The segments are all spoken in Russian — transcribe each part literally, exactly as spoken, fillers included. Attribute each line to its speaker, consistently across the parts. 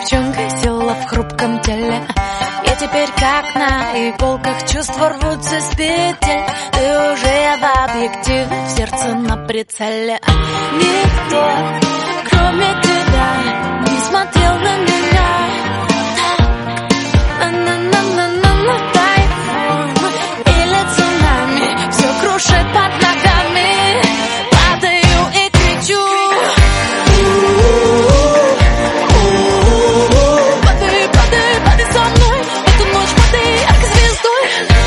Speaker 1: девчонкой, сила в хрупком теле. Я теперь как на иголках, чувства рвутся с петель. Ты уже в объективе, в сердце на прицеле. Никто, кроме тебя, не смотрел на меня. На-на-на-на-на-на тайфун или цунами, все крушит под ногами. Падаю и кричу. Падай, падай, падай со мной, в эту ночь падай, как звездой.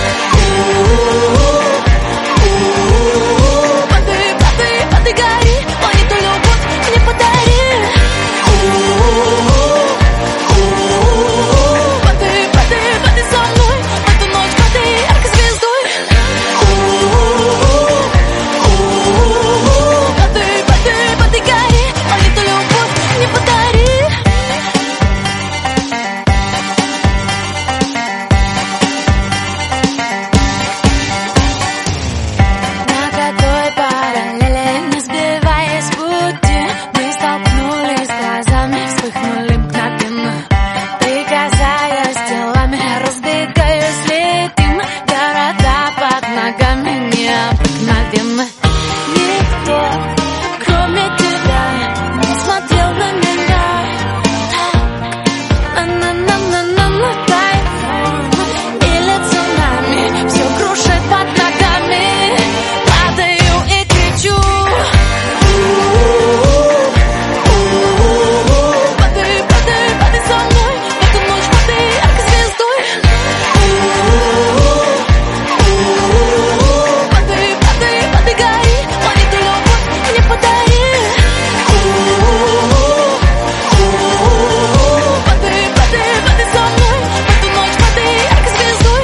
Speaker 1: Падай, падай, падай, гори, планету любовь мне подари. Падай, падай, падай со мной, в эту ночь падай, как звездой. Падай, падай, падай, гори, планету любовь мне подари. На какой параллели, не сбиваясь с пути, мы столкнулись глазами, вспыхнули мгновенно. Прикасаясь телами, разбегаясь, летим. Города под ногами необыкновенны. Никто, кроме тебя, не смотрел на меня. На-на-на-на-на тайфун или цунами, все крушит под ногами. Падаю и кричу. Падай, падай, падай со мной, в эту ночь падай, как звездой. Падай, падай, падай, гори, планету любовь мне подари. Падай, падай, падай со мной, в эту ночь падай, как звездой.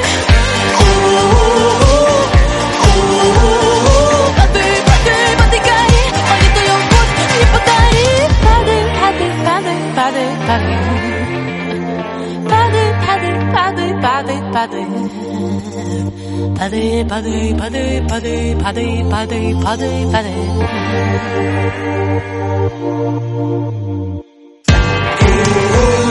Speaker 1: Падай, падай, падай, гори, планету любовь мне подари. Падай, падай, падай, падай, падай. Падай, падай, падай, падай, падай. Падай, падай, падай, падай, падай, падай, падай, падай.